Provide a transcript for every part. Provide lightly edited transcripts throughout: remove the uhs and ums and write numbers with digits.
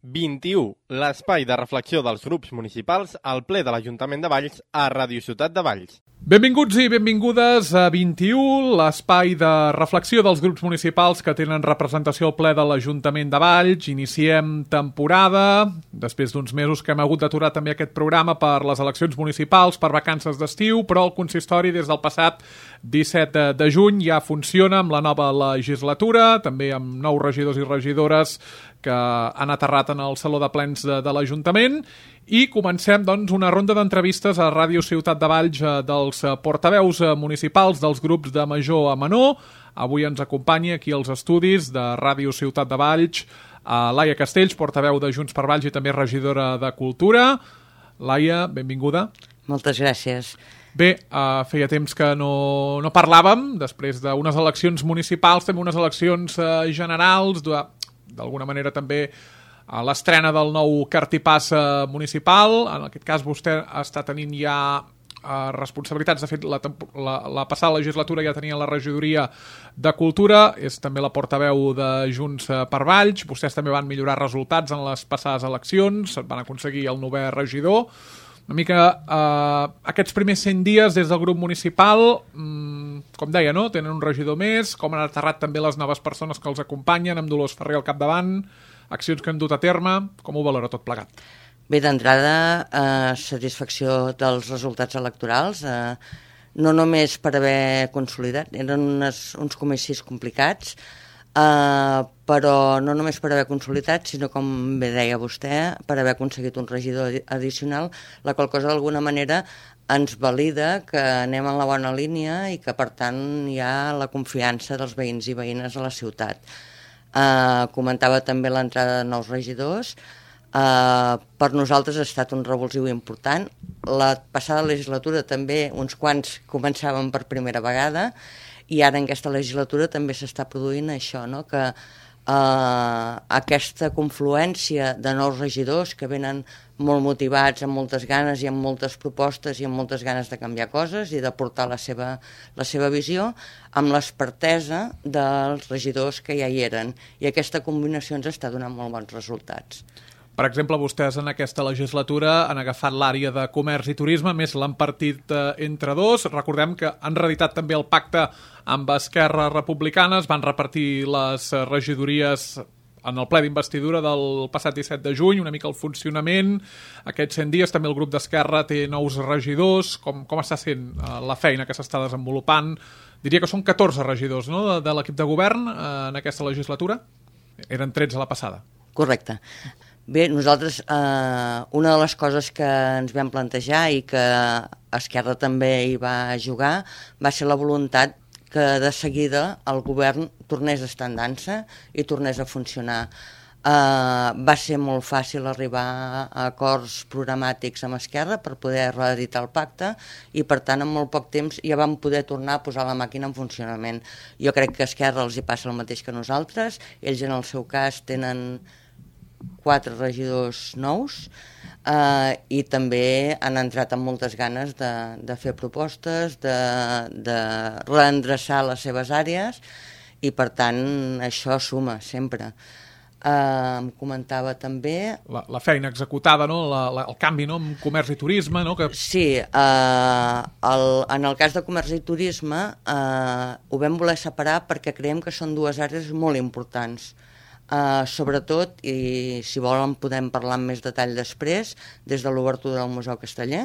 21, l'espai de reflexió dels grups municipals al ple de l'Ajuntament de Valls a Ràdio Ciutat de Valls. Benvinguts i benvingudes a 21, l'espai de reflexió dels grups municipals que tenen representació al ple de l'Ajuntament de Valls. Iniciem temporada, després d'uns mesos que hem hagut d'aturar també aquest programa per les eleccions municipals, per vacances d'estiu, però el consistori des del passat 17 de juny ja funciona amb la nova legislatura, també amb nous regidors i regidores que han aterrat en el Saló de Plens de l'Ajuntament, i comencem doncs una ronda d'entrevistes a Ràdio Ciutat de Valls dels portaveus municipals dels grups de major a menor. Avui ens acompanya aquí als estudis de Ràdio Ciutat de Valls Laia Castells, portaveu de Junts per Valls i també regidora de Cultura. Laia, benvinguda. Moltes gràcies. Bé, feia temps que no parlàvem, després d'unes eleccions municipals, també unes eleccions generals, d'alguna manera també a l'estrena del nou cartipàs municipal. En aquest cas vostè està tenint ja responsabilitats. De fet, la passada legislatura ja tenia la regidoria de Cultura, és també la portaveu de Junts per Valls. Vostès també van millorar resultats en les passades eleccions, van aconseguir el 9è regidor. Una mica aquests primers 100 dies des del grup municipal, com deia, no? Tenen un regidor més, com han aterrat també les noves persones que els acompanyen, amb Dolors Ferrer al capdavant, accions que han dut a terme. Com ho valora tot plegat? Bé, d'entrada, satisfacció dels resultats electorals, no només per haver consolidat, eren uns comicis complicats, però no només per haver consolidat, sinó, com bé deia vostè, per haver aconseguit un regidor addicional, la qual cosa d'alguna manera ens valida que anem en la bona línia i que, per tant, hi ha la confiança dels veïns i veïnes a la ciutat. Comentava també l'entrada de nous regidors. Per nosaltres ha estat un revulsiu important. La passada legislatura també uns quants començaven per primera vegada, i ara en aquesta legislatura també s'està produint això, no? Que aquesta confluència de nous regidors que venen molt motivats, amb moltes ganes i amb moltes propostes i amb moltes ganes de canviar coses i de portar la seva visió, amb l'expertesa dels regidors que ja hi eren. I aquesta combinació ens està donant molt bons resultats. Per exemple, vostès en aquesta legislatura han agafat l'àrea de comerç i turisme, més l'han partit entre dos. Recordem que han reeditat també el pacte amb Esquerra Republicana, es van repartir les regidories en el ple d'investidura del passat 17 de juny, una mica el funcionament. Aquests 100 dies també el grup d'Esquerra té nous regidors. Com està sent la feina que s'està desenvolupant? Diria que són 14 regidors, no?, de l'equip de govern en aquesta legislatura. Eren 13 a la passada. Correcte. Bé, nosaltres, una de les coses que ens vam plantejar i que Esquerra també hi va jugar va ser la voluntat que de seguida el govern tornés a estar en dansa i tornés a funcionar. Va ser molt fàcil arribar a acords programàtics amb Esquerra per poder reeditar el pacte i, per tant, en molt poc temps ja vam poder tornar a posar la màquina en funcionament. Jo crec que a Esquerra els hi passa el mateix que a nosaltres. Ells, en el seu cas, tenen 4 regidors nous i també han entrat amb moltes ganes de fer propostes, de reendreçar les seves àrees i, per tant, això suma sempre. Em comentava també... La feina executada, no? El canvi, no?, en comerç i turisme, no? Sí, en el cas de comerç i turisme ho vam voler separar perquè creiem que són dues àrees molt importants. Sobretot, i si volen podem parlar amb més detall després, des de l'obertura del Museu Casteller,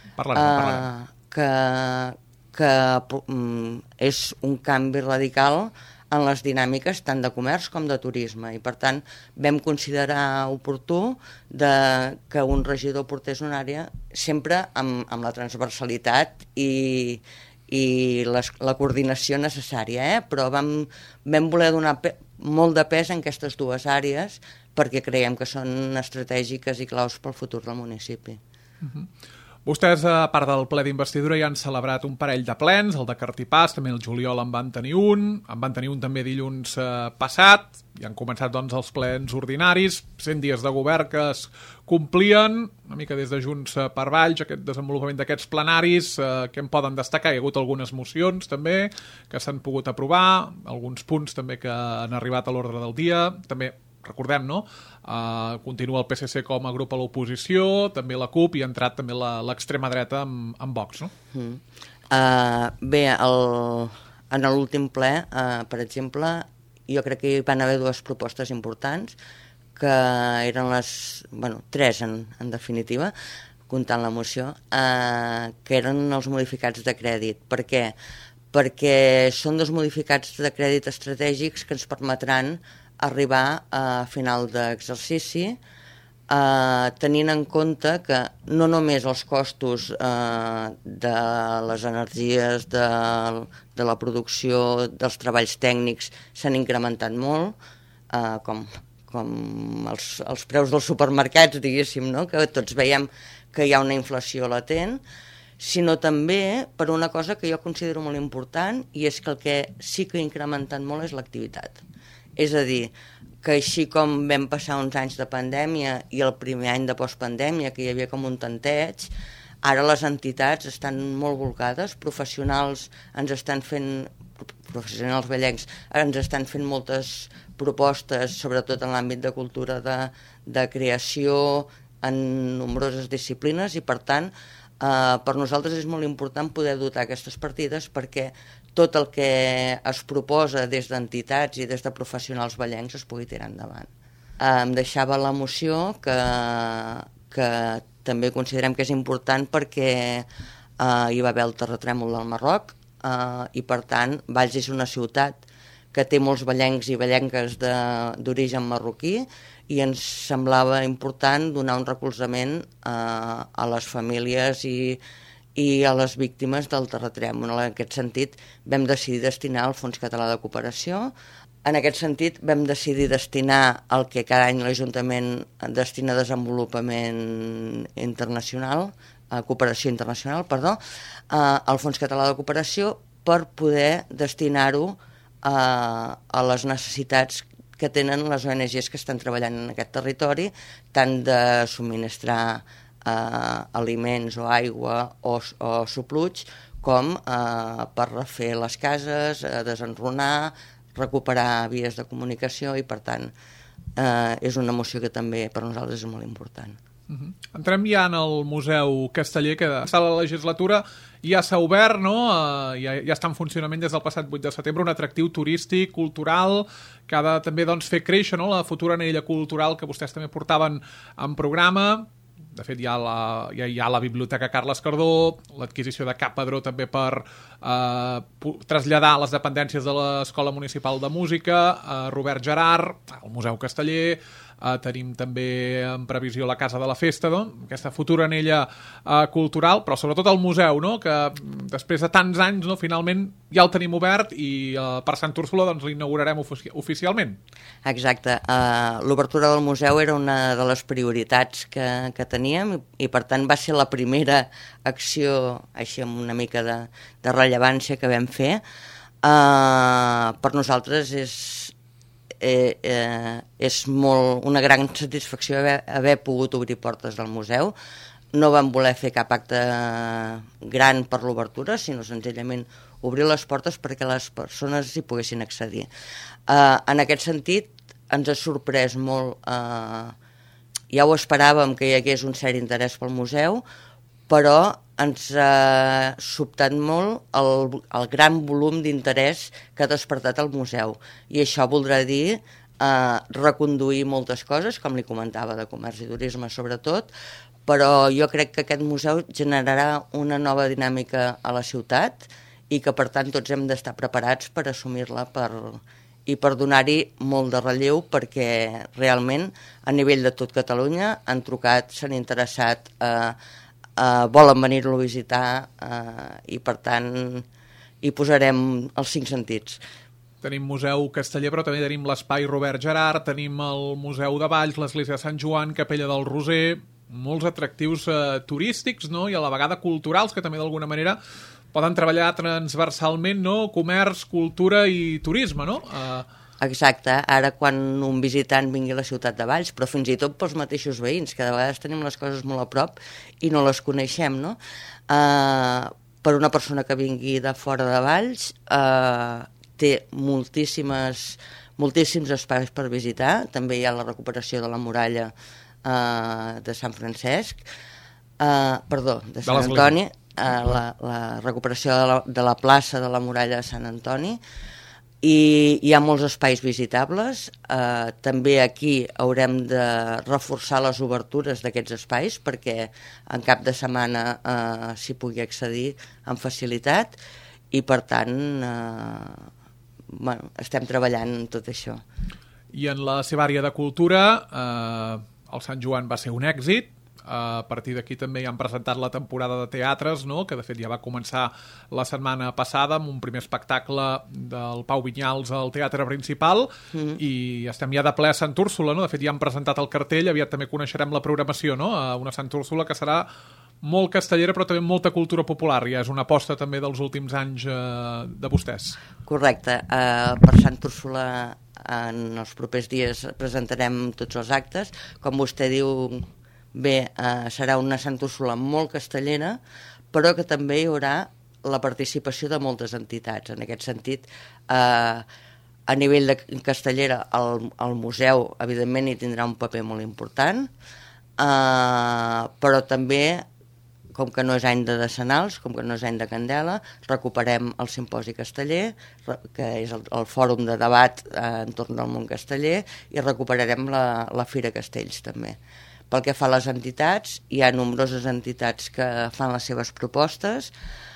que és un canvi radical en les dinàmiques tant de comerç com de turisme, i per tant vam considerar oportú que un regidor portés una àrea sempre amb la transversalitat i la coordinació necessària, però vam voler donar molt de pes en aquestes dues àrees perquè creiem que són estratègiques i claus pel futur del municipi. Vostès, a part del ple d'investidura, ja han celebrat un parell de plens, el de cartipàs, també el juliol en van tenir un també dilluns passat, i han començat doncs els plens ordinaris, 100 dies de govern que es complien, una mica des de Junts per Valls, aquest desenvolupament d'aquests plenaris, que en poden destacar. Hi ha hagut algunes mocions també que s'han pogut aprovar, alguns punts també que han arribat a l'ordre del dia, també recordem, no? Continua el PSC com a grup a l'oposició, també la CUP i ha entrat també l'extrema dreta amb Vox, no? Bé, en l'últim ple, per exemple, jo crec que hi van haver dues propostes importants, que eren tres en definitiva, comptant la moció, que eren els modificats de crèdit. Per què? Perquè són dos modificats de crèdit estratègics que ens permetran arribar a final d'exercici tenint en compte que no només els costos de les energies, de la producció, dels treballs tècnics s'han incrementat molt, com els preus dels supermercats, diguéssim, no? Que tots veiem que hi ha una inflació latent, sinó també per una cosa que jo considero molt important, i és que el que sí que ha incrementat molt és l'activitat. És a dir, que així com vam passar uns anys de pandèmia i el primer any de postpandèmia, que hi havia com un tanteig, ara les entitats estan molt volcades, professionals vellencs ens estan fent moltes propostes, sobretot en l'àmbit de cultura, de creació, en nombroses disciplines, i per tant per nosaltres és molt important poder dotar aquestes partides perquè tot el que es proposa des d'entitats i des de professionals vellencs es pugui tirar endavant. Em deixava la moció que també considerem que és important perquè hi va haver el terratrèmol del Marroc i per tant Valls és una ciutat que té molts vellencs i vellenques d'origen marroquí, i ens semblava important donar un recolzament a les famílies i a les víctimes del terratrèmol. En aquest sentit, vam decidir destinar al Fons Català de Cooperació. En aquest sentit, vam decidir destinar el que cada any l'Ajuntament destina a desenvolupament internacional, a cooperació internacional, al Fons Català de Cooperació, per poder destinar-ho a les necessitats que tenen les ONGs que estan treballant en aquest territori, tant de subministrar aliments o aigua o supluig, com per refer les cases, desenrunar, recuperar vies de comunicació, i per tant és una moció que també per nosaltres és molt important. Entrem ja en el Museu Casteller, que a la legislatura ja s'ha obert, no? Ja està en funcionament des del passat 8 de setembre, un atractiu turístic, cultural, que ha de també fer créixer, no? La futura anella cultural que vostès també portaven en programa. De fet, hi ha la Biblioteca Carles Cardó, l'adquisició de Cap Padró també per traslladar les dependències de l'Escola Municipal de Música, Robert Gerard, el Museu Casteller, tenim també en previsió la Casa de la Festa, no? Aquesta futura anella cultural, però sobretot el museu, no? Que després de tants anys, no? Finalment ja el tenim obert i per Sant Úrsula doncs, l'inaugurarem oficialment. Exacte. L'obertura del museu era una de les prioritats que teníem i per tant va ser la primera acció així amb una mica de rellevància que vam fer. Per nosaltres és molt una gran satisfacció haver pogut obrir portes del museu. No vam voler fer cap acte gran per l'obertura, sinó senzillament obrir les portes perquè les persones hi poguessin accedir. En aquest sentit, ens ha sorprès molt, ja ho esperàvem que hi hagués un cert interès pel museu, però ens ha sobtat molt el gran volum d'interès que ha despertat el museu. I això voldrà dir reconduir moltes coses, com li comentava, de comerç i turisme sobretot, però jo crec que aquest museu generarà una nova dinàmica a la ciutat i que, per tant, tots hem d'estar preparats per assumir-la i per donar-hi molt de relleu, perquè realment, a nivell de tot Catalunya, han trucat, s'han interessat, volen venir-lo a visitar i, per tant, hi posarem els 5 sentits. Tenim Museu Casteller, però també tenim l'Espai Robert Gerard, tenim el Museu de Valls, l'Església de Sant Joan, Capella del Roser, molts atractius turístics, no? I a la vegada culturals, que també d'alguna manera poden treballar transversalment, no? Comerç, cultura i turisme, no? Exacte, ara quan un visitant vingui a la ciutat de Valls, però fins i tot pels mateixos veïns, que de vegades tenim les coses molt a prop i no les coneixem, no? Per una persona que vingui de fora de Valls, té moltíssimes moltíssims espais per visitar. També hi ha la recuperació de la muralla de Sant Francesc, de Sant Antoni, la recuperació de la plaça de la muralla de Sant Antoni, i hi ha molts espais visitables. També aquí haurem de reforçar les obertures d'aquests espais perquè en cap de setmana s'hi pugui accedir amb facilitat i per tant estem treballant en tot això. I en la seva àrea de cultura el Sant Joan va ser un èxit. A partir d'aquí també ja han presentat la temporada de teatres, no? Que de fet ja va començar la setmana passada amb un primer espectacle del Pau Vinyals al Teatre Principal i estem ja de ple a Sant Úrsula, no? De fet ja han presentat el cartell, aviat també coneixerem la programació, no? Una Sant Úrsula que serà molt castellera però també molta cultura popular, ja és una aposta també dels últims anys de vostès. Correcte, per Sant Úrsula en els propers dies presentarem tots els actes, com vostè diu. Bé, serà una Sant Úrsula molt castellera, però que també hi haurà la participació de moltes entitats. En aquest sentit, a nivell de castellera, el museu, evidentment, hi tindrà un paper molt important, però també, com que no és any de decenals, com que no és any de candela, recuperem el Simposi Casteller, que és el fòrum de debat entorn del món casteller, i recuperarem la Fira Castells, també. Pel que fa a les entitats, hi ha nombroses entitats que fan les seves propostes,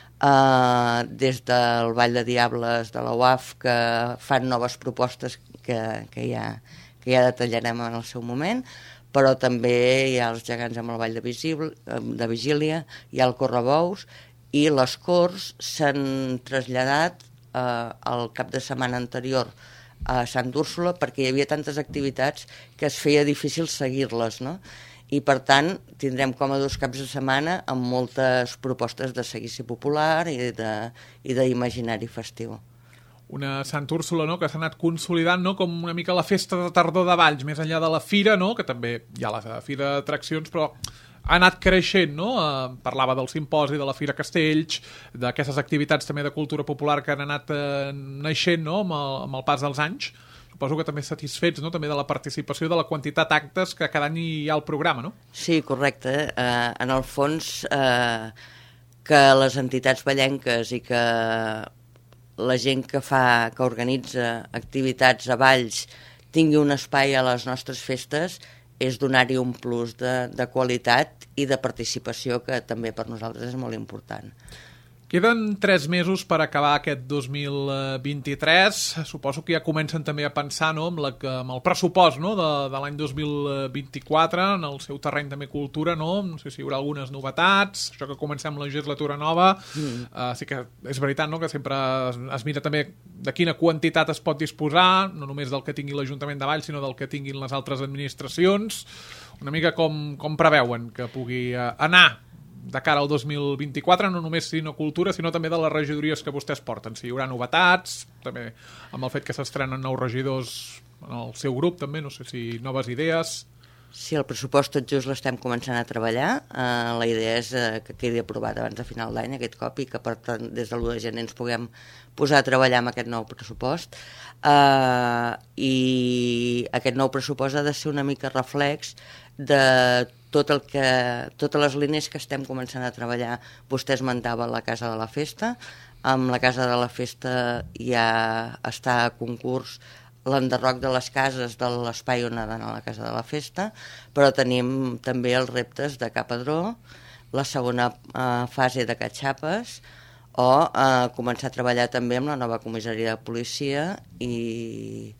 des del Ball de Diables de la UAF, que fan noves propostes que ja detallarem en el seu moment, però també hi ha els gegants amb el Ball de Vigília, hi ha el Correbous, i les corts s'han traslladat al cap de setmana anterior a Sant Úrsula perquè hi havia tantes activitats que es feia difícil seguir-les, no? I per tant tindrem com a 2 caps de setmana amb moltes propostes de seguici popular i d'imaginari festiu. Una Sant Úrsula, no?, que s'ha anat consolidant, no?, com una mica la festa de tardor de Valls, més enllà de la fira, no?, que també hi ha la fira d'atraccions, però ha anat creixent, no? Parlava del simposi, de la Fira Castells, d'aquestes activitats també de cultura popular que han anat naixent, no?, amb el pas dels anys. Suposo que també satisfets, no?, també de la participació, de la quantitat d'actes que cada any hi ha al programa, no? Sí, correcte. En el fons, que les entitats vallenques i que la gent que organitza activitats a Valls tingui un espai a les nostres festes és donar-hi un plus de qualitat i de participació que també per nosaltres és molt important. Queden 3 mesos per acabar aquest 2023. Suposo que ja comencen també a pensar, no?, amb el pressupost, no?, de l'any 2024, en el seu terreny també cultura, no? No sé si hi haurà algunes novetats, això que comencem la legislatura nova. Sí que és veritat, no?, que sempre es mira també de quina quantitat es pot disposar, no només del que tingui l'Ajuntament de Valls, sinó del que tinguin les altres administracions. Una mica com preveuen que pugui anar de cara al 2024, no només sinó cultura, sinó també de les regidories que vostès porten. Si hi haurà novetats, també amb el fet que s'estrenen nous regidors en el seu grup, també, no sé si noves idees. Sí, el pressupost tot just l'estem començant a treballar. La idea és que quedi aprovat abans de final d'any aquest cop i que per tant des de l'1 de gener ens puguem posar a treballar amb aquest nou pressupost. I aquest nou pressupost ha de ser una mica reflex de totes les línies que estem començant a treballar. Vostè esmentava la Casa de la Festa. Amb la Casa de la Festa ja està a concurs l'enderroc de les cases de l'espai on ha d'anar a la Casa de la Festa, però tenim també els reptes de Capadró, la segona fase de Catxapes, o començar a treballar també amb la nova comissaria de policia i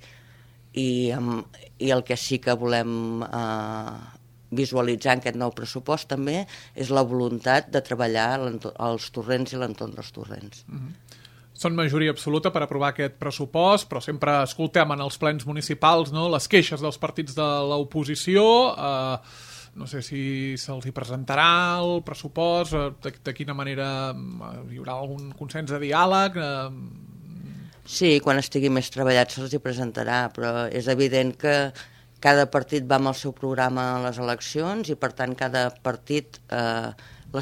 el que sí que volem visualitzar en aquest nou pressupost també és la voluntat de treballar als torrents i l'entorn dels torrents. Són majoria absoluta per aprovar aquest pressupost, però sempre escoltem en els plens municipals, no?, les queixes dels partits de l'oposició. No sé si se'ls hi presentarà el pressupost, de quina manera hi haurà algun consens de diàleg. Sí, quan estigui més treballat se'ls hi presentarà, però és evident que cada partit va amb el seu programa a les eleccions i per tant cada partit la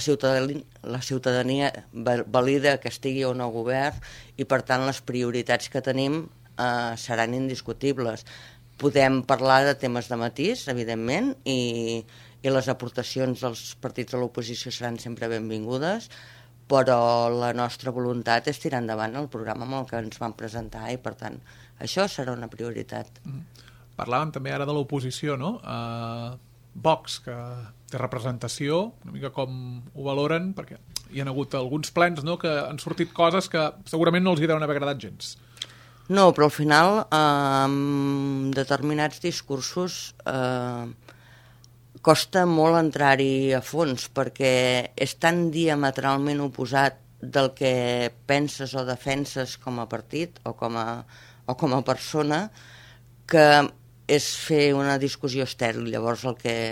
ciutadania valida que estigui o no govern i per tant les prioritats que tenim seran indiscutibles. Podem parlar de temes de matís, evidentment, i les aportacions dels partits de l'oposició seran sempre benvingudes, però la nostra voluntat és tirar endavant el programa amb el que ens van presentar i, per tant, això serà una prioritat. Parlàvem també ara de l'oposició, no? Vox, que té representació, una mica com ho valoren, perquè hi ha hagut alguns plens, no?, que han sortit coses que segurament no els hi deuen haver agradat gens. No, però al final, amb determinats discursos, costa molt entrar-hi a fons, perquè és tan diametralment oposat del que penses o defenses com a partit o com a persona, que és fer una discussió estèril. Llavors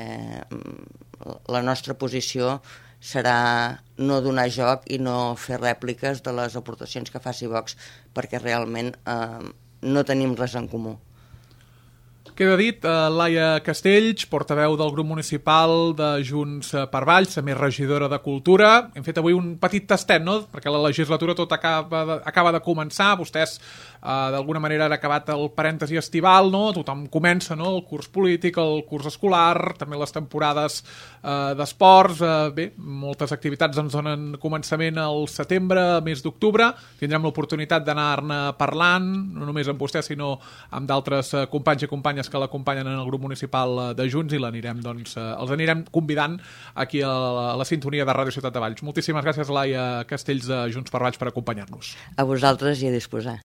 la nostra posició serà no donar joc i no fer rèpliques de les aportacions que faci Vox, perquè realment no tenim res en comú. Queda dit, Laia Castells, portaveu del grup municipal de Junts per Valls, també regidora de Cultura. Hem fet avui un petit tastet, no?, perquè la legislatura tot acaba de començar. Vostès, d'alguna manera, han acabat el parèntesi estival, no? Tothom comença, no?, el curs polític, el curs escolar, també les temporades d'esports. Bé, moltes activitats ens donen començament al setembre, mes d'octubre. Tindrem l'oportunitat d'anar-ne parlant, no només amb vostè, sinó amb d'altres companys i companyes que l'acompanyen en el grup municipal de Junts, i els anirem convidant aquí a la sintonia de Ràdio Ciutat de Valls. Moltíssimes gràcies, Laia Castells, de Junts per Valls, per acompanyar-nos. A vosaltres i a disposar.